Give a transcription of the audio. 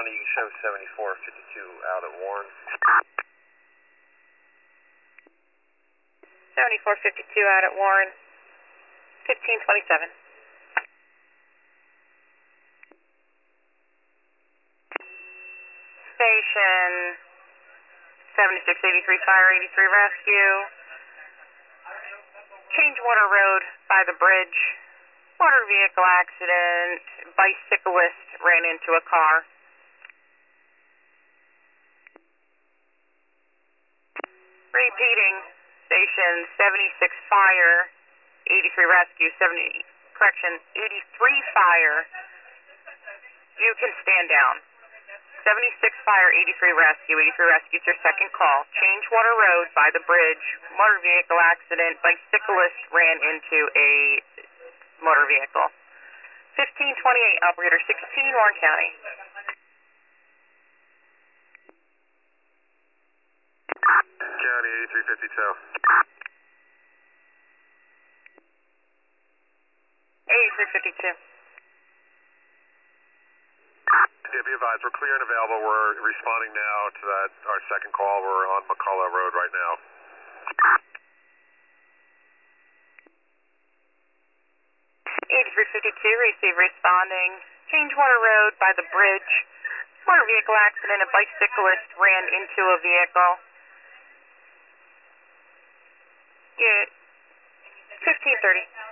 County, you can show 7452 out at Warren. 7452 out at Warren, 1527. Station 7683 Fire 83 Rescue. Changewater Road by the bridge. Motor vehicle accident. Bicyclist ran into a car. Repeating. Station 76 Fire 83 Rescue. 83 Fire. You can stand down. 76 Fire 83 Rescue. 83 Rescue is your second call. Changewater Road by the bridge. Motor vehicle accident. Bicyclist ran into a motor vehicle. 1528, operator 16, Warren County. County 8352. 8352. Yeah, be advised, we're clear and available. We're responding now to that, our second call. We're on McCullough Road right now. 8352, receive responding. Changewater Road by the bridge. Motor vehicle accident. A bicyclist ran into a vehicle. Yeah, 1530.